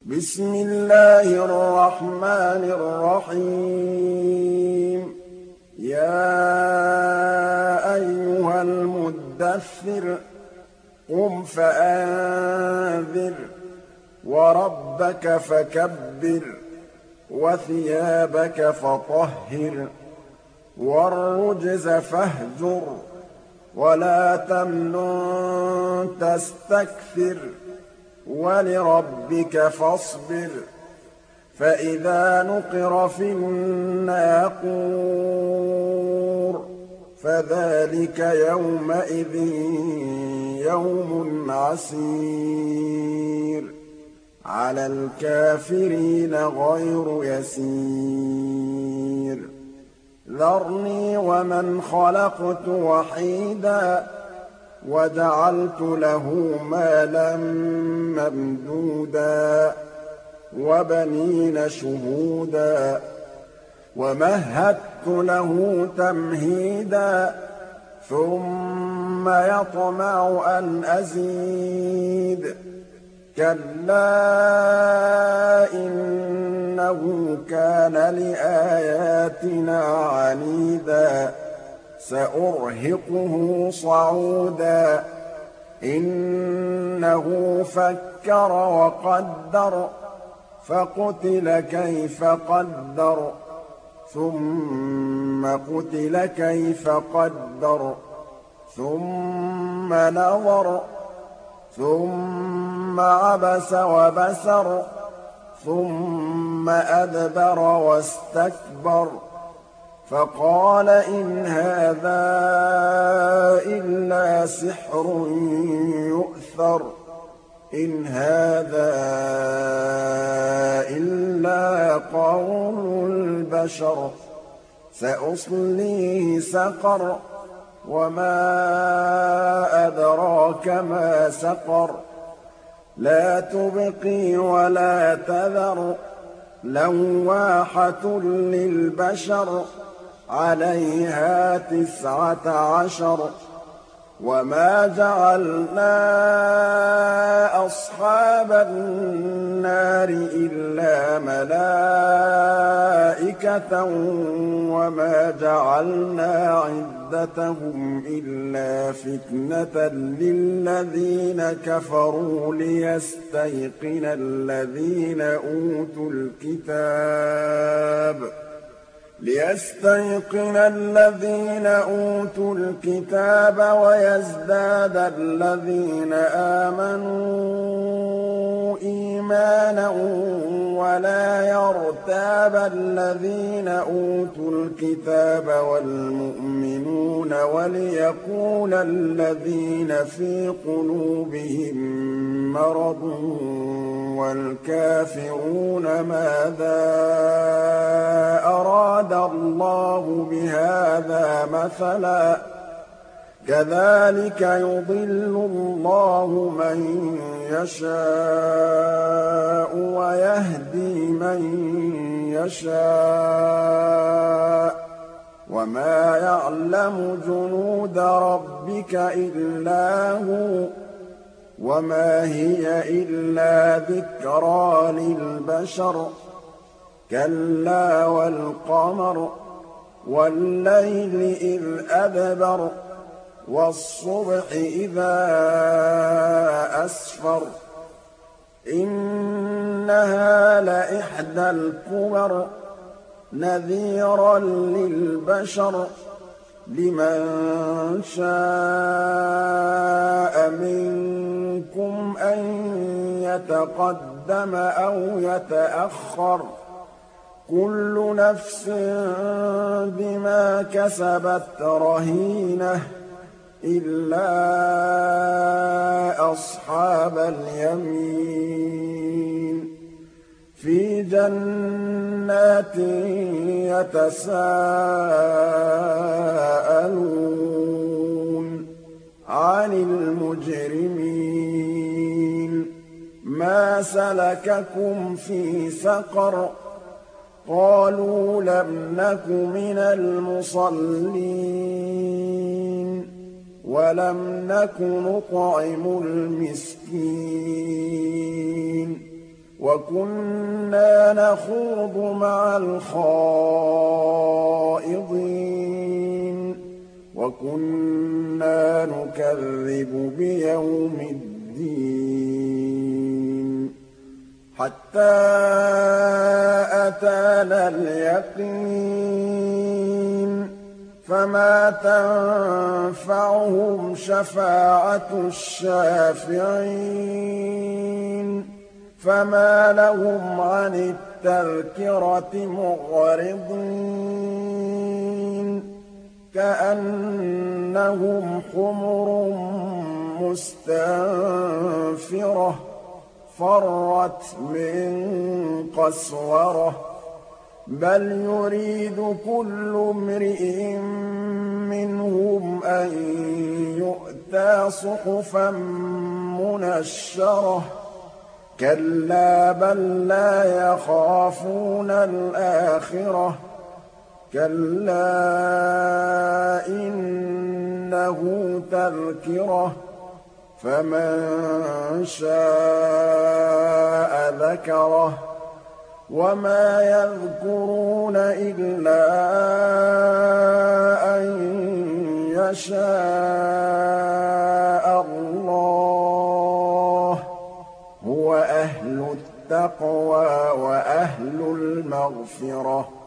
بسم الله الرحمن الرحيم يا أيها المدثر قم فأنذر وربك فكبر وثيابك فطهر والرجز فاهجر ولا تمنن تستكثر ولربك فاصبر فإذا نقر في الناقور فذلك يومئذ يوم عسير على الكافرين غير يسير ذرني ومن خلقت وحيدا وجعلت له مالا ممدودا وبنين شهودا ومهدت له تمهيدا ثم يطمع أن أزيد كلا إنه كان لآياتنا عنيدا سأرهقه صعودا إنه فكر وقدر فقتل كيف قدر ثم قتل كيف قدر ثم نظر ثم عبس وبسر ثم أدبر واستكبر فقال إن هذا إلا سحر يؤثر إن هذا إلا قول البشر سأصليه سقر وما أدراك ما سقر لا تبقي ولا تذر لواحة للبشر عليها 19 وما جعلنا أصحاب النار إلا ملائكة وما جعلنا عدتهم إلا فتنة للذين كفروا ليستيقن الذين أوتوا الكتاب ويزداد الذين آمنوا إيمانا ولا يرتاب الذين أوتوا الكتاب والمؤمنون وليقول الذين في قلوبهم مرض والكافرون ماذا أراد الله بهذا مثلا كذلك يضل الله من يشاء ويهدي من يشاء وما يعلم جنود ربك إلا هو وما هي إلا ذكرى للبشر كلا والقمر والليل إذ أدبر والصبح إذا أسفر إنها لإحدى الكبر نذيرا للبشر لمن شاء منكم أن يتقدم أو يتأخر كل نفس بما كسبت رهينة إلا أصحاب اليمين في جنات يتساءلون عن المجرمين ما سلككم في سقر قالوا لم نك من المصلين ولم نك نطعم المسكين وَكُنَّا نَخُوضُ مَعَ الْخَائِضِينَ وَكُنَّا نُكَذِّبُ بِيَوْمِ الدِّينِ حَتَّىٰ أَتَانَا الْيَقِينُ فَمَا تَنفَعُهُمْ شَفَاعَةُ الشَّافِعِينَ فَمَا لَهُمْ عَنِ التَّذْكِرَةِ مُعْرِضِينَ كَأَنَّهُمْ حُمُرٌ مُّسْتَنفِرَةٌ فَرَّتْ مِن قَسْوَرَةٍ بَلْ يُرِيدُ كُلُّ امْرِئٍ مِّنْهُمْ أَن يُؤْتَىٰ صُحُفًا مُّنَشَّرَةً كَلَّا بَل لَّا يَخَافُونَ الْآخِرَةَ كَلَّا إِنَّهُ تَذْكِرَةٌ فَمَن شَاءَ ذَكَرَهُ وَمَا يَذْكُرُونَ إِلَّا أَن يَشَاءَ اللَّهُ هُوَ أَهْلُ التَّقْوَىٰ وَأَهْلُ الْمَغْفِرَةِ